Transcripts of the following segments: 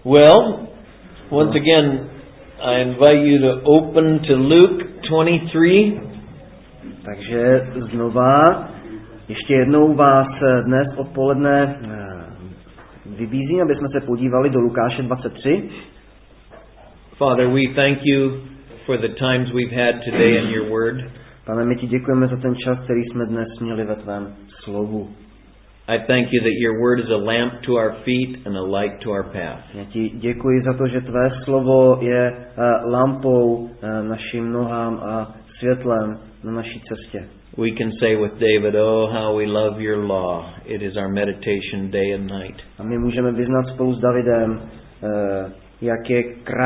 Well, once again, I invite you to open to Luke 23. Takže znova, ještě jednou vás dnes odpoledne vybízím, aby jsme se podívali do Lukáše 23. Father, we thank you for the times we've had today in your word. Pane, my ti děkujeme za ten čas, který jsme dnes měli ve tvém slovu. I thank you that your word is a lamp to our feet and a light to our path. Já ti děkuji za to, že tvé slovo je lampou našim nohám a světlem na naší cestě. We can say with David, oh, how we love your law. It is our meditation day and night. A my můžeme vyznat spolu s Davidem, jak je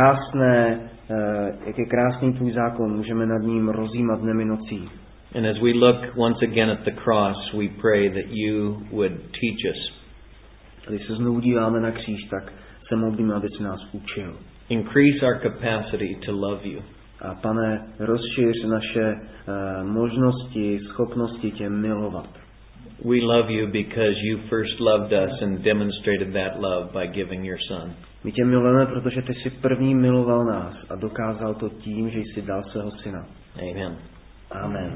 krásný tvůj zákon. Můžeme nad ním rozjímat dnem i nocí. And as we look once again at the cross, we pray that you would teach us. Když se znovu díváme na kříž, tak se modlíme, aby si nás učil. Increase our capacity to love you. A Pane, rozšíř naše možnosti, schopnosti tě milovat. We love you because you first loved us and demonstrated that love by giving your son. My tě milujeme, protože ty jsi první miloval nás a dokázal to tím, že jsi dal svého syna. Amen. Amen.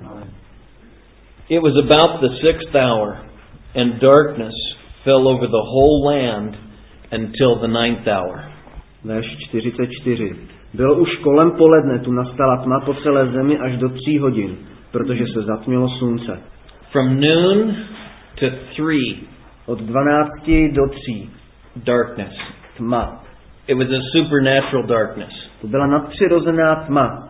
It was about the 6th hour, and darkness fell over the whole land until the 9th hour. Verš 44. Bylo už kolem poledne, tu nastala tma po celé zemi až do 3 hodin, protože se zatmělo slunce. From noon to 3. Od 12 do 3. Darkness. Tma. It was a supernatural darkness. To byla nadpřirozená tma.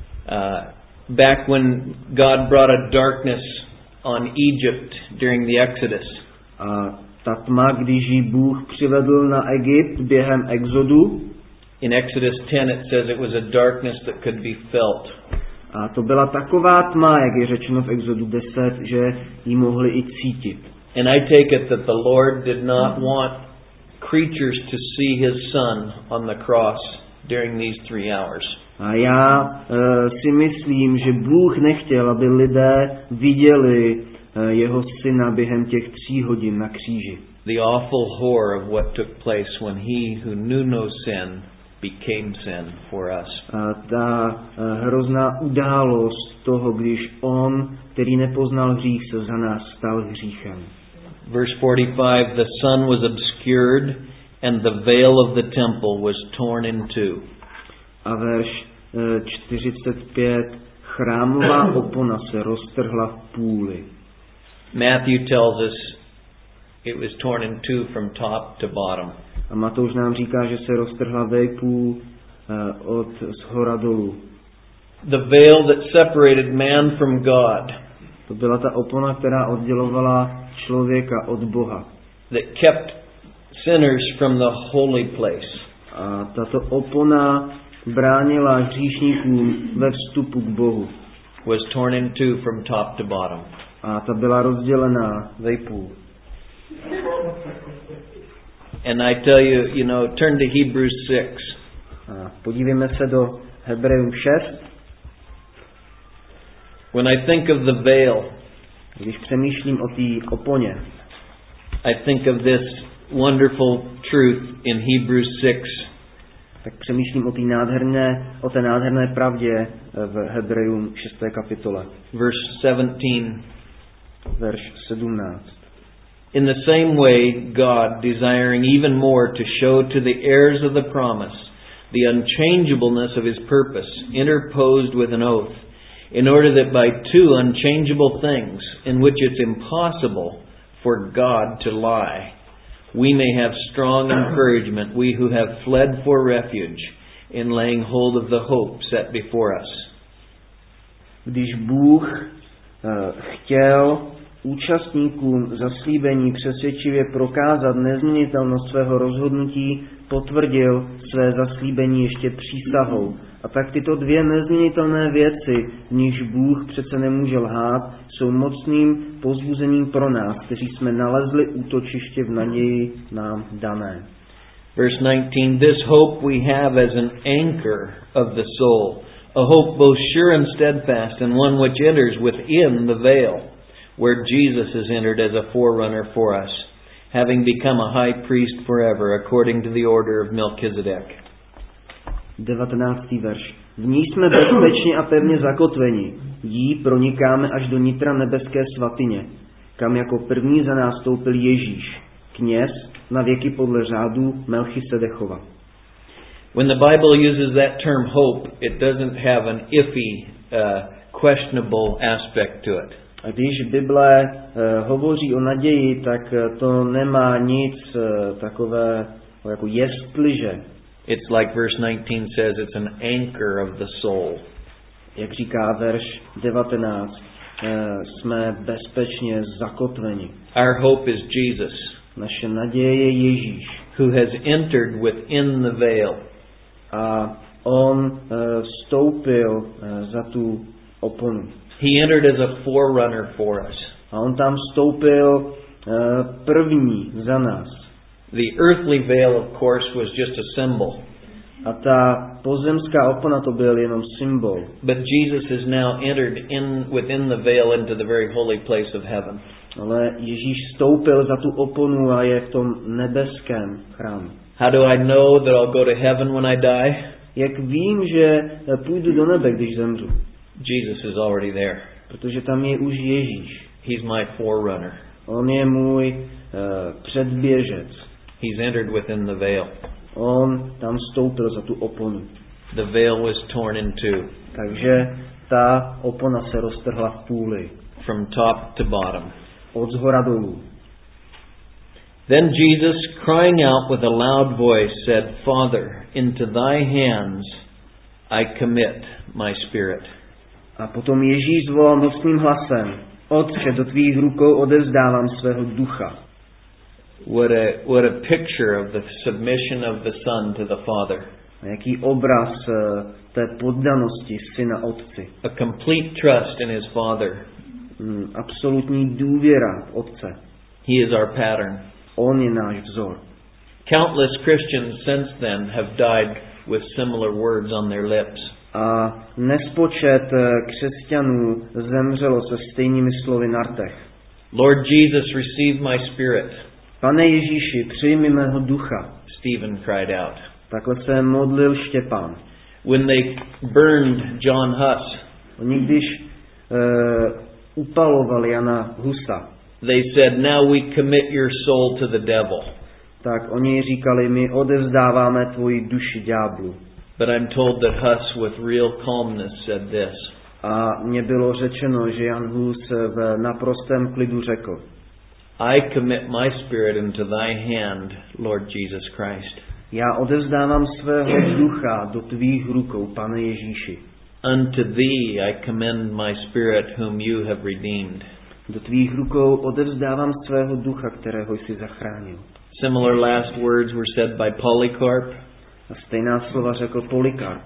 Back when God brought a darkness on Egypt during the Exodus. A ta tma, když ji Bůh přivedl na Egypt během exodu. In Exodus 10 it says it was a darkness that could be felt. A to byla taková tma, jak je řečeno v Exodu 10, že ji mohli i cítit. And I take it that the Lord did not want creatures to see his son on the cross during these 3 hours. A já si myslím, že Bůh nechtěl, aby lidé viděli jeho syna během těch 3 hodin na kříži. The awful horror of what took place when he who knew no sin became sin for us. A ta hrozná událost toho, když on, který nepoznal hřích, se za nás stal hříchem. Verse 45, the sun was obscured and the veil of the temple was torn in two. A verš 45, chrámová opona se roztrhla v půli. Matthew tells us it was torn in two from top to bottom. A Matouš nám říká, že se roztrhla vejpůl od shora dolů. The veil that separated man from God. To byla ta opona, která oddělovala člověka od Boha. That kept sinners from the holy place. A tato opona bránila hříšníkům ve vstupu k Bohu. Was torn in two from top to bottom. A ta byla rozdělená vejpůl. And I tell you, turn to Hebrews 6. A podívejme se do Hebrejům 6. When I think of the veil, když přemýšlím o té oponě, I think of this wonderful truth in Hebrews 6. Tak přemýšlím o té nádherné pravdě v Hebrejům 6. kapitole. Verse 17. Verš 17. In the same way, God, desiring even more to show to the heirs of the promise the unchangeableness of his purpose, interposed with an oath, in order that by two unchangeable things, in which it's impossible for God to lie, we may have strong encouragement, we who have fled for refuge, in laying hold of the hope set before us. Když Bůh chtěl účastníkům zaslíbení přesvědčivě prokázat nezměnitelnost svého rozhodnutí, potvrdil své zaslíbení ještě přísahou. A tak tyto dvě nezměnitelné věci, v nichž Bůh přece nemůže lhát, jsou mocným povzbuzením pro nás, kteří jsme nalezli útočiště v naději nám dané. Verse 19, this hope we have as an anchor of the soul, a hope both sure and steadfast, and one which enters within the veil, where Jesus has entered as a forerunner for us. having become a high priest forever, according to the order of Melchizedek. 19. verš. V ní jsme bezpečně a pevně zakotveni. Jí pronikáme až do nitra nebeské svatyně, kam jako první za nás stoupil Ježíš, kněz na věky podle řádu Melchisedechova. When the Bible uses that term hope, it doesn't have an iffy, questionable aspect to it. A když Bible hovoří o naději, tak to nemá nic takové jako jestliže. It's like verse 19 says, it's an anchor of the soul. Jak říká verš 19, jsme bezpečně zakotveni. Our hope is Jesus, Naše naděje je Ježíš, who has entered within the veil. a on vstoupil za tu oponu. He entered as a forerunner for us. A on tam vstoupil první za nás. The earthly veil, of course, was just a symbol. A ta pozemská opona to byl jenom symbol. But Jesus has now entered within the veil into the very holy place of heaven. Ale Ježíš vstoupil za tu oponu a je v tom nebeském chrámu. How do I know that I'll go to heaven when I die? Jak vím, že půjdu do nebe, když zemřu? Jesus is already there. Protože tam je už Ježíš. He's my forerunner. On je můj předběžec. He's entered within the veil. On tam vstoupil za tu oponu. The veil was torn in two. Takže ta opona se roztrhla v půli. From top to bottom. Od zhora dolů. Then Jesus, crying out with a loud voice, said, Father, into thy hands I commit my spirit. A potom Ježíš zvolal mocným hlasem: Otče, do tvých rukou odevzdávám svého ducha. What a picture of the submission of the Son to the Father. A jaký obraz té poddanosti syna otci. A complete trust in his Father. Absolutní důvěra v Otce. He is our pattern. On je náš vzor. Countless Christians since then have died with similar words on their lips. A nespočet křesťanů zemřelo se stejnými slovy na rtech. Lord Jesus, receive my spirit. Pane Ježíši, přijmi mého ducha. Stephen cried out. Takhle se modlil Štěpán. When they burned John Huss, Oni když upalovali Jana Husa, they said, now we commit your soul to the devil. tak oni říkali, my odevzdáváme tvoji duši ďáblu. But I'm told that Huss with real calmness said this. A mně bylo řečeno, že Jan Hus v naprostém klidu řekl: I commit my spirit into thy hand, Lord Jesus Christ. Já odevzdávám svého ducha do tvých rukou, Pane Ježíši. Unto thee I commend my spirit whom you have redeemed. Do tvých rukou odevzdávám svého ducha, kterého jsi zachránil. Similar last words were said by Polycarp, A stejná slova řekl Polykarp,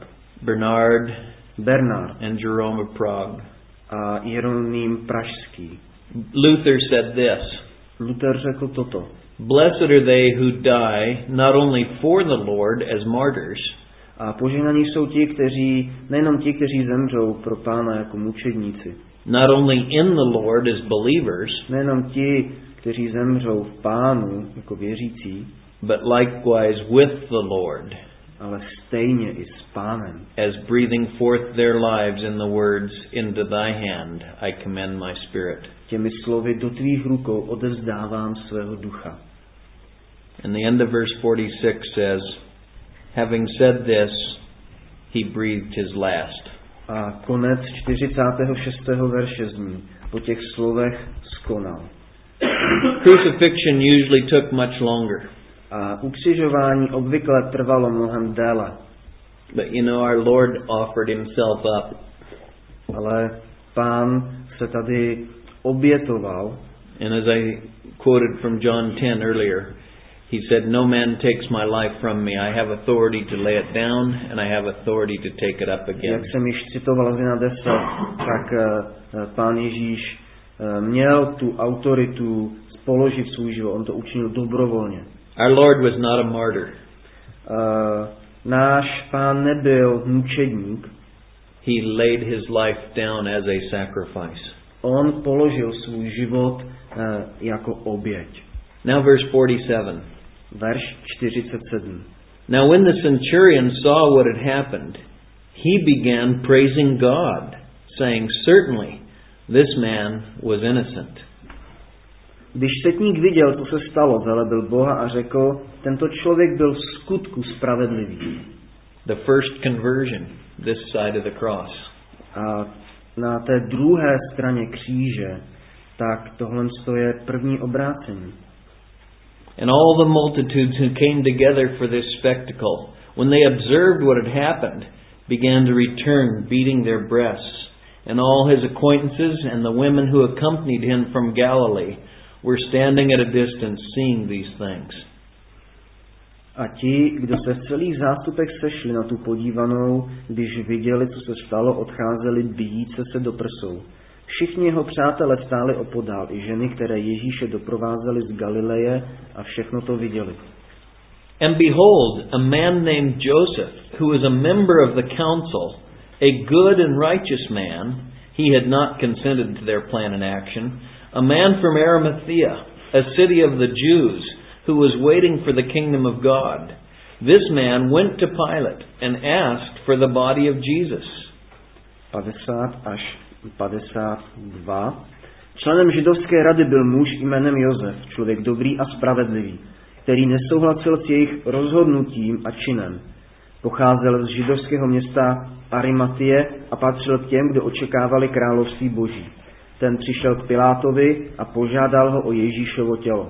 Bernard and Jerome of Prague. a Jeroným Pražský. Luther said this. Luther řekl toto: Blessed are they who die not only for the Lord as martyrs, a požehnaní jsou ti, kteří, nejenom ti, kteří zemřou pro Pána jako mučedníci, not only in the Lord as believers, nejenom ti, kteří zemřou v Pánu jako věřící, but likewise with the Lord, ale stejně i s Pánem. as breathing forth their lives in the words, into thy hand I commend my spirit. Těmi slovy, do tvých rukou odevzdávám svého ducha. And the end of verse 46 says, having said this, he breathed his last. A konec 46. verše zní: po těch slovech skonal. Crucifixion usually took much longer. A ukřižování obvykle trvalo mnohem déle. But you know, our Lord offered himself up. Ale Pán se tady obětoval. And as I quoted from John 10 earlier, he said, no man takes my life from me. I have authority to lay it down and I have authority to take it up again. Jak jsem již citoval z Jana 10, tak Pán Ježíš měl tu autoritu položit svůj život. On to učinil dobrovolně. Our Lord was not a martyr. Náš Pán nebyl mučedník. He laid his life down as a sacrifice. On položil svůj život jako oběť. Now verse 47. Verš 47. Now when the centurion saw what had happened, he began praising God, saying, "Certainly, this man was innocent." Když setník viděl, co se stalo, velebil Boha a řekl, tento člověk byl v skutku spravedlivý. The first conversion, this side of the cross. A na té druhé straně kříže, tak tohle je první obrácení. And all the multitudes who came together for this spectacle, when they observed what had happened, began to return, beating their breasts. And all his acquaintances and the women who accompanied him from Galilee were standing at a distance, seeing these things. A ti, kdo se v celých zástupech sešli na tu podívanou, když viděli, co se stalo, odcházeli bijíce se do prsou. Všichni jeho přátelé stáli opodál, i ženy, které Ježíše doprovázely z Galileje, a všechno to viděli. And behold, a man named Joseph, who was a member of the council, a good and righteous man, he had not consented to their plan and action, a man from Arimathea, a city of the Jews, who was waiting for the kingdom of God. This man went to Pilate and asked for the body of Jesus. 50 až 52. Členem židovské rady byl muž jménem Josef, člověk dobrý a spravedlivý, který nesouhlasil s jejich rozhodnutím a činem. Pocházel z židovského města Arimatie a patřil k těm, kdo očekávali království Boží. Ten přišel k Pilátovi a požádal ho o Ježíšovo tělo.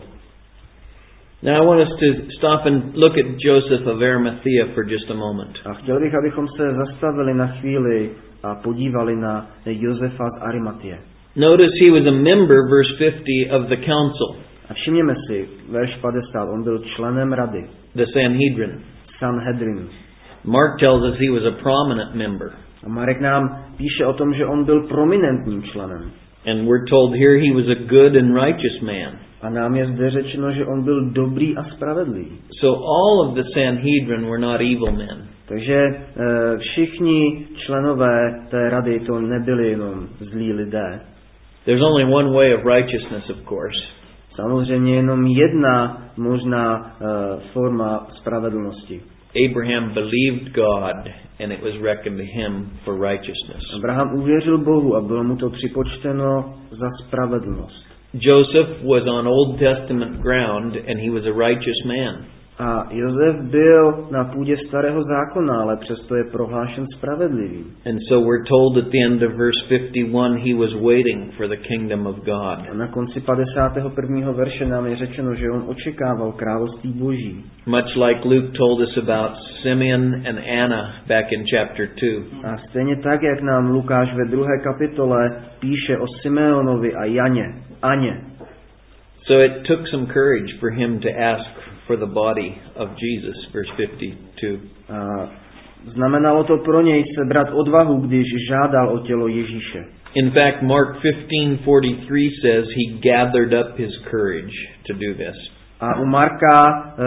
Now I want us to stop and look at Joseph of Arimathea for just a moment. A chtěl bych, abychom se zastavili na chvíli a podívali na Josefa z Arimatie. Notice he was a member, verse 50, of the council. A všimněme si, verš 50, on byl členem rady. The Sanhedrin. Sanhedrin. Mark tells us he was a prominent member. A Marek nám píše o tom, že on byl prominentním členem. And we're told here he was a good and righteous man. A nám je zde řečeno, že on byl dobrý a spravedlivý. So all of the Sanhedrin were not evil men. Takže všichni členové té rady to nebyli jenom zlí lidé. There's only one way of righteousness, of course. Samozřejmě jenom jedna možná forma spravedlnosti. Abraham believed God and it was reckoned to him for righteousness. Abraham uvěřil Bohu a bylo mu to připočteno za spravedlnost. Joseph was on Old Testament ground and he was a righteous man. A Josef byl na půdě starého zákona, ale přesto je prohlášen spravedlivý. And so we're told at the end of verse 51 he was waiting for the kingdom of God. A na konci 51. verše nám je řečeno, že on očekával království Boží. Much like Luke told us about Simeon and Anna back in chapter 2. A stejně tak, jak nám Lukáš ve 2. kapitole píše o Simeonovi a Aně. So it took some courage for him to ask for the body of Jesus, verse 52. A znamenalo to pro něj sebrat odvahu, když žádal o tělo Ježíše. In fact, Mark 15:43 says he gathered up his courage to do this. A u Marka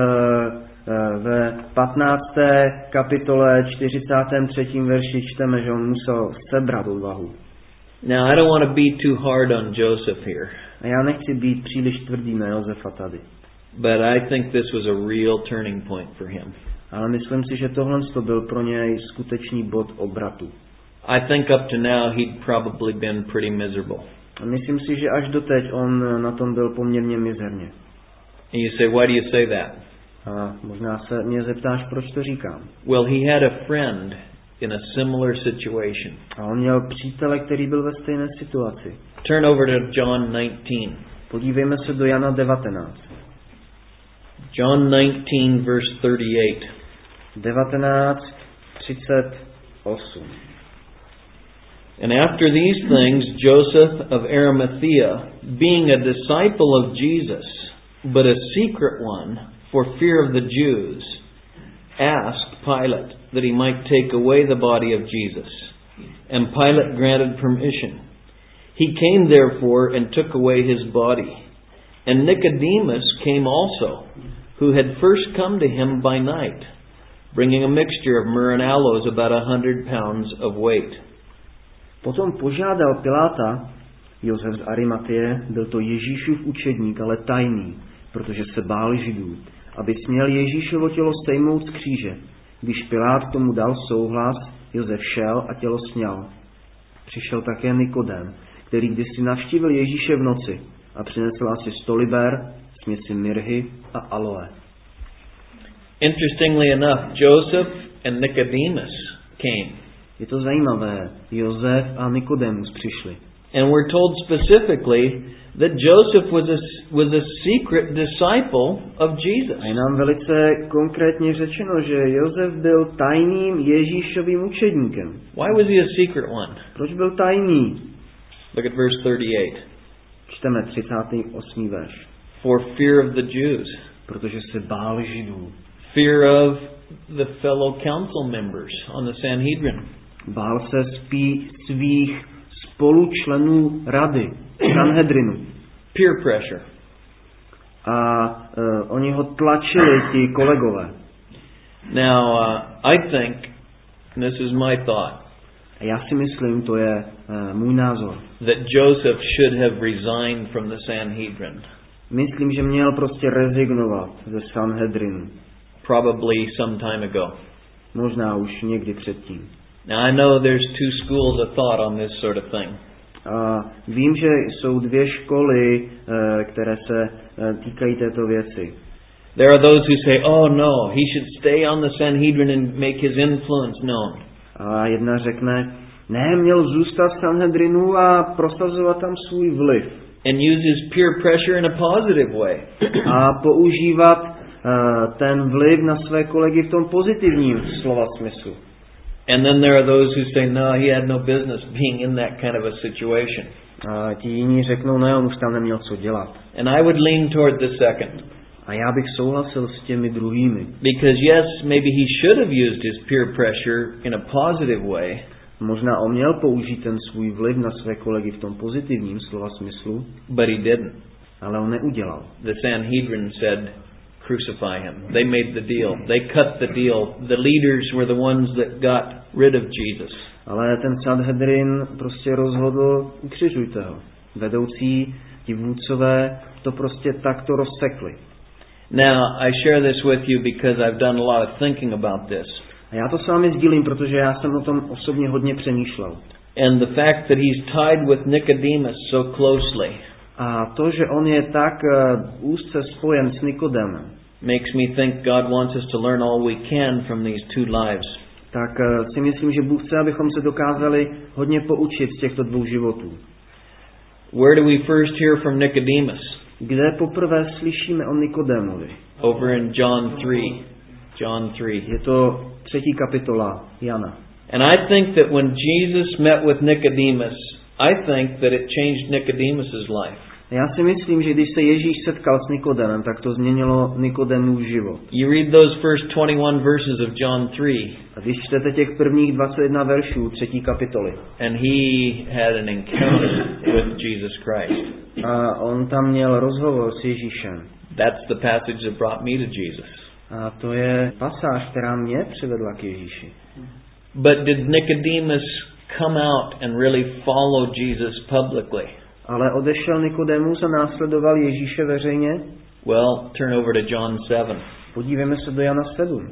ve 15. kapitole 43. verši čteme, že on musel sebrat odvahu. Now, I don't want to be too hard on Joseph here. A já nechci být příliš tvrdý na Josefa tady. But I think this was a real turning point for him. Ale myslím si, že tohle byl pro něj skutečný bod obratu. I think up to now he'd probably been pretty miserable. A myslím si, že až doteď on na tom byl poměrně mizerně. And you say, why do you say that? A možná se mě zeptáš, proč to říkám. Well, he had a friend in a similar situation. A on měl přítele, který byl ve stejné situaci. Turn over to John 19. Podívejme se do Jana 19. John 19, verse 38. 19:38. And after these things, Joseph of Arimathea, being a disciple of Jesus, but a secret one for fear of the Jews, asked Pilate that he might take away the body of Jesus. And Pilate granted permission. He came therefore and took away his body. And Nicodemus came also, who had first come to him by night, bringing a mixture of myrrh and aloes, about 100 pounds of weight. Potom požádal Piláta, Josef z Arimatie, byl to Ježíšův učedník, ale tajný, protože se bál Židů, aby směl Ježíšovo tělo sejmout z kříže. Když Pilát k tomu dal souhlas, Josef šel a tělo sňal. Přišel také Nikodém, který kdysi navštívil Ježíše v noci a přinesl asi 100 liber, směsi mirhy a aloe. Interestingly enough, Joseph and Nicodemus came. Je to zajímavé, Josef a Nikodemus přišli. And we're told specifically that Joseph was a secret disciple of Jesus. A je nám velice konkrétně řečeno, že Josef byl tajným Ježíšovým učedníkem. Why was he a secret one? Proč byl tajný? Look at verse 38. Čteme 38. verš. For fear of the Jews. Protože se bál Židů. Fear of the fellow council members on the Sanhedrin. Bál se svých spolučlenů rady, Sanhedrinu. Peer pressure. A oni ho tlačili, ti kolegové. Now, I think, and this is my thought, a já si myslím, to je můj názor, that Joseph should have resigned from the Sanhedrin. Myslím, že měl prostě rezignovat ze Sanhedrinu. Probably some time ago. Možná už někdy předtím. Now I know there's two schools of thought on this sort of thing. A vím, že jsou dvě školy, které se týkají této věci. There are those who say, oh no, he should stay on the Sanhedrin and make his influence known. A jedna řekne, ne, měl zůstat v Sanhedrinu a prosazovat tam svůj vliv. And use his peer pressure in a positive way. A používat ten vliv na své kolegy v tom pozitivním slova smyslu. And then there are those who say, no, he had no business being in that kind of a situation. A ti jiní řeknou, ne, on už tam neměl co dělat. And I would lean toward the second. A já bych souhlasil s těmi druhými. Because yes, maybe he should have used his peer pressure in a positive way. Možná on měl použít ten svůj vliv na své kolegy v tom pozitivním slova smyslu. But he didn't. Ale on neudělal. The Sanhedrin said, crucify him. They made the deal. They cut the deal. The leaders were the ones that got rid of Jesus. Ale ten Sanhedrin prostě rozhodl, ukřižujte ho. Vedoucí, ti vůdcové to prostě takto rozsekli. Now, I share this with you because I've done a lot of thinking about this. A já to s vámi sdílím, protože já jsem o tom osobně hodně přemýšlel. And the fact that he's tied with Nicodemus so closely. A to, že on je tak úzce spojen s Nikodemem, makes me think God wants us to learn all we can from these two lives. Tak si myslím, že Bůh chce, abychom se dokázali hodně poučit z těchto dvou životů. Where do we first hear from Nicodemus? Kde poprvé slyšíme o Nikodemovi? Over in John 3. John 3. Je to 3. kapitola Jana. And I think that when Jesus met with Nicodemus, I think that it changed Nicodemus's life. Já si myslím, že když se Ježíš setkal s Nikodemem, tak to změnilo Nikodemův život. You read those first 21 verses of John 3. A když čtete těch prvních 21 veršů 3. kapitoly. And he had an encounter with Jesus Christ. A on tam měl rozhovor s Ježíšem. That's the passage that brought me to Jesus. A to je pasáž, která mě přivedla k Ježíši. But did Nicodemus come out and really follow Jesus publicly? Ale odešel Nikodemus a následoval Ježíše veřejně? Well, turn over to John 7. Podívejme se do Jana 7.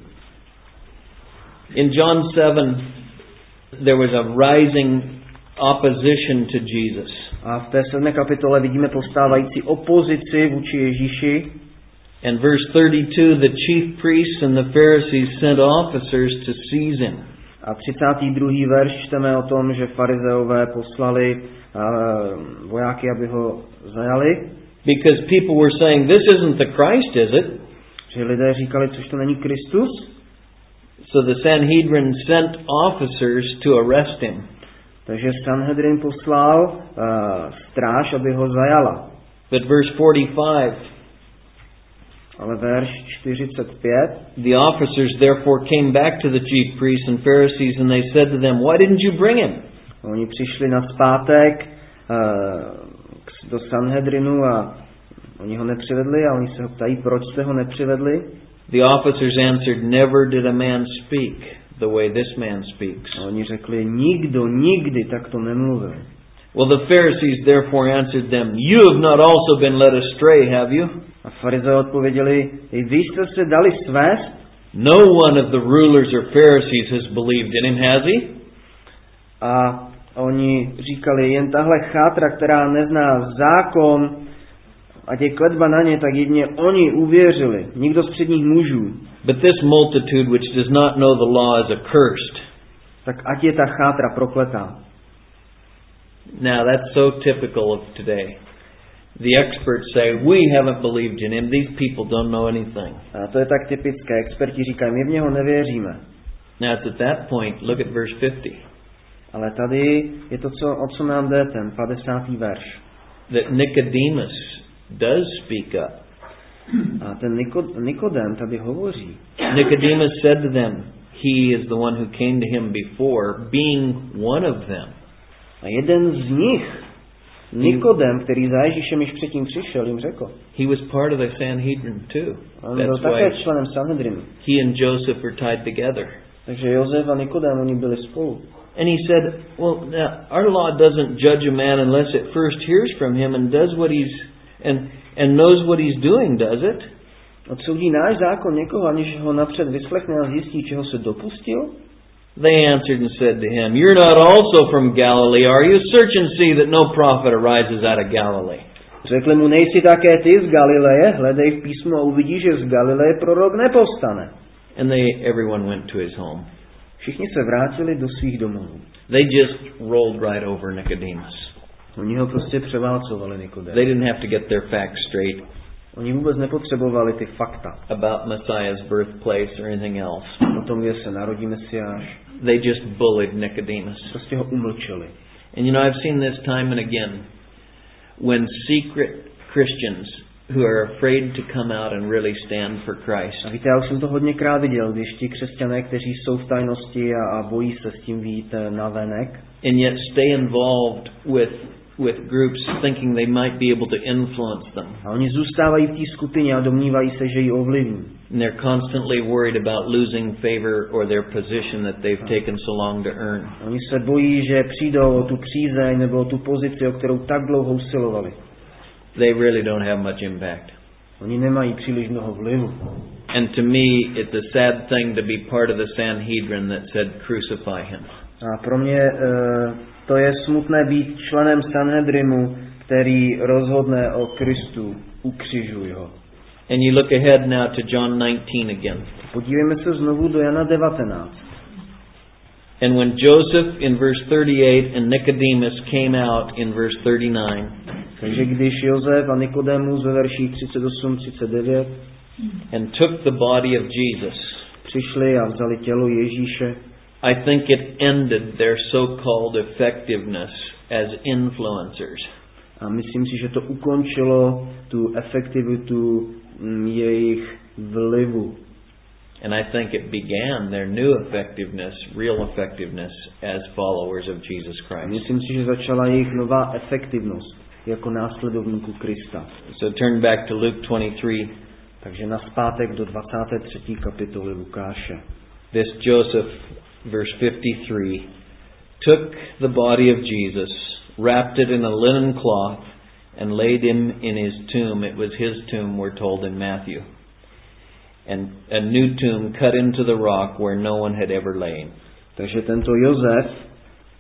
In John 7, there was a rising opposition to Jesus. A v té 7. kapitole vidíme povstávající opozici vůči Ježíši. And verse 32, the chief priests and the Pharisees sent officers to seize him. A 32. verš čteme o tom, že farizeové poslali vojáky, aby ho zajali. Because people were saying, this isn't the Christ, is it? Že lidé říkali, což to není Kristus. So the Sanhedrin sent officers to arrest him. Takže Sanhedrin poslal stráž, aby ho zajala. But verse 45, ale verš 45, the officers therefore came back to the chief priests and Pharisees and they said to them, why didn't you bring him? Oni přišli nazpátek do Sanhedrinu a oni ho nepřivedli a oni se ho ptají, proč jste ho nepřivedli? The officers answered, never did a man speak the way this man speaks. A oni řekli, nikdo nikdy takto nemluvil. Well, the Pharisees therefore answered them, you have not also been led astray, have you? A farizeové odpověděli, vy jste se dali svést? No one of the rulers or Pharisees has believed in him, has he? A oni říkali, jen tahle chátra, která nezná zákon, ať je kletba na ně, tak jedině oni uvěřili, nikdo z předních mužů. But this multitude which does not know the law is accursed. Tak ať je ta chátra prokletá. Now that's so typical of today. The experts say, we haven't believed in him. These people don't know anything. A to je tak typické. Experti říkají, my v něho nevěříme. Now it's at that point, look at verse 50. Ale tady je to, o co nám jde, ten 50. verš. That Nicodemus does speak up. A ten Nikodem tady hovoří. Nicodemus said to them, he is the one who came to him before, being one of them. A jeden z nich, Nikodem, který za Ježíšem již předtím přišel, jim řekl. He was part of the Sanhedrin too. On byl také členem Sanhedrinu. He and Joseph were tied together. Takže Josef a Nikodem, oni byli spolu. And he said, well, now, our law doesn't judge a man unless it first hears from him and does what he's and knows what he's doing, does it? Odsoudí náš zákon někoho, aniž ho napřed vyslechne a zjistí, čeho se dopustil? They answered and said to him, you're not also from Galilee, are you? Search and see that no prophet arises out of Galilee. Řekli mu, nejsi také ty z Galileje? Hledej v písmu a uvidíš, že z Galileje prorok nepostane. And everyone went to his home. Všichni se vrátili do svých domovů. They just rolled right over Nicodemus. Oni ho prostě převálcovali, Nikodem. They didn't have to get their facts straight. Oni vůbec nepotřebovali ty fakta. About Messiah's birthplace or anything else. O tom, kde se narodí Mesiáš. They just bullied Nicodemus. Prostě ho umlčeli. And you know, I've seen this time and again. When secret Christians who are afraid to come out and really stand for Christ. A víte, já už jsem to hodněkrát viděl, když ti křesťané, kteří jsou v tajnosti a bojí se s tím vyjít navenek. And yet stay involved with groups thinking they might be able to influence them. A oni zůstávají v té skupině a domnívají se, že ji ovlivní. And they're constantly worried about losing favor or their position that they've taken so long to earn. Oni se bojí, že přijdou o tu přízeň nebo o tu pozici, o kterou tak dlouho usilovali. They really don't have much impact. Oni nemají příliš mnoho vlivu. And to me, it's a sad thing to be part of the Sanhedrin that said crucify him. A pro mě to je smutné být členem Sanhedrinu, který rozhodne o Kristu, ukřižuj ho. And you look ahead now to John 19 again. Podívejme se znovu do Jana 19. And when Joseph in verse 38 and Nicodemus came out in verse 39. Takže když Josef a Nikodemus ve verších 38-39 and took the body of Jesus, přišli a vzali tělo Ježíše, I think it ended their so-called effectiveness as influencers. A myslím si, že to ukončilo tu efektivitu jejich vlivu. And I think it began their new effectiveness, real effectiveness as followers of Jesus Christ. Myslím si, že začala jejich nová efektivnost jako následovníků Krista. So turn back to Luke 23. Takže nazpátek do 23. kapitoly Lukáše. This Joseph, verse 53, took the body of Jesus, wrapped it in a linen cloth, and laid him in his tomb. It was his tomb, we're told in Matthew. And a new tomb cut into the rock where no one had ever lain. Takže tento Josef v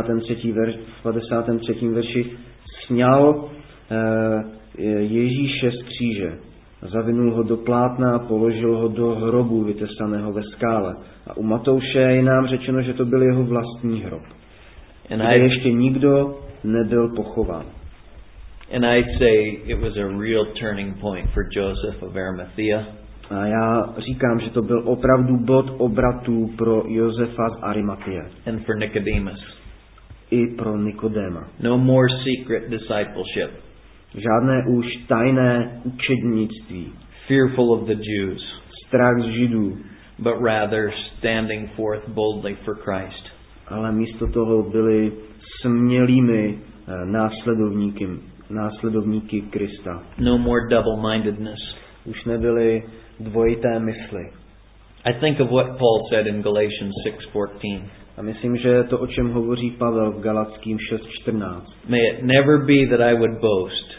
53. verši sňal Ježíše z kříže. Zavinul ho do plátna a položil ho do hrobu vytesaného ve skále. A u Matouše je nám řečeno, že to byl jeho vlastní hrob. Kde ještě nikdo nebyl pochován. And I say it was a real turning point for Joseph of Arimathea. A já říkám, že to byl opravdu bod obratu pro Josefa z Arimatie. And for Nicodemus. I pro Nikodéma. No more secret discipleship. Žádné už tajné učednictví. Fearful of the Jews. Strach z Židů. But rather standing forth boldly for Christ. Ale místo toho byli smělými následovníky Krista. No more double-mindedness. Už nebyli dvojité mysli. I think of what Paul said in Galatians 6:14. A myslím, že to, o čem hovoří Pavel v Galatským 6:14. May it never be that I would boast.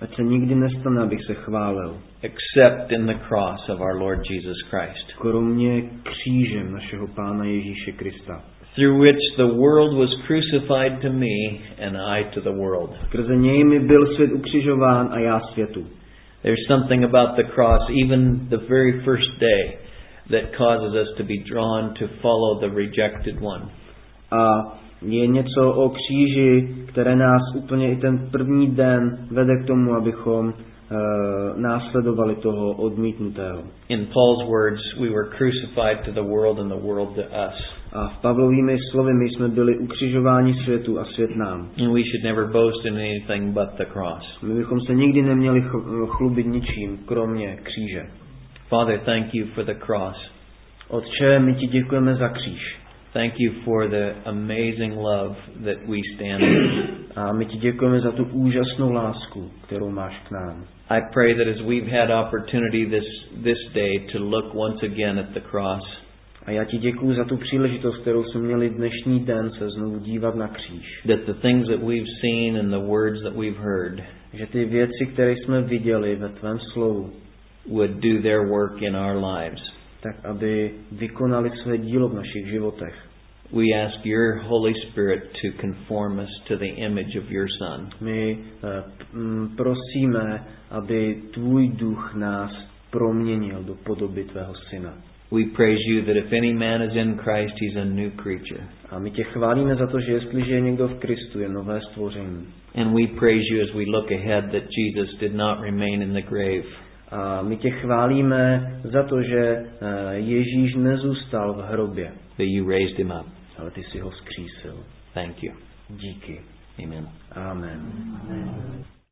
Ať se nikdy nestane, abych se chválil. Except in the cross of our Lord Jesus Christ. Kromě křížem našeho Pána Ježíše Krista. Through which the world was crucified to me and I to the world. Skrze něj mi byl svět ukřižován a já světu. There's something about the cross, even the very first day, that causes us to be drawn to follow the rejected one. A je něco o kříži, které nás úplně i ten první den vede k tomu, abychom následovali toho odmítnutého. In Paul's words, we were crucified to the world and the world to us. A v Pavlovými slovy my jsme byli ukřižováni světu a svět nám. And we should never boast in anything but the cross. My bychom se nikdy neměli chlubit ničím, kromě kříže. Father, thank you for the cross. Otče, my ti děkujeme za kříž. Thank you for the amazing love that we stand in. A my ti děkujeme za tu úžasnou lásku, kterou máš k nám. I pray that as we've had opportunity this day to look once again at the cross, a já ti děkuju za tu příležitost, kterou jsme měli dnešní den se znovu dívat na kříž. that the things that we've seen and the words that we've heard Že ty věci, které jsme viděli ve tvém slovu, would do their work in our lives. tak aby vykonali své dílo v našich životech. We ask your Holy Spirit to conform us to the image of your Son. My prosíme, aby tvůj duch nás proměnil do podoby tvého syna. We praise you that if any man is in Christ, he's a new creature. A my tě chválíme za to, že jestliže je někdo v Kristu, je nové stvoření. And we praise you as we look ahead that Jesus did not remain in the grave. A my tě chválíme za to, že Ježíš nezůstal v hrobě, That you raised him up. ale ty jsi ho vzkřísil. Thank you. Díky. Amen. Amen.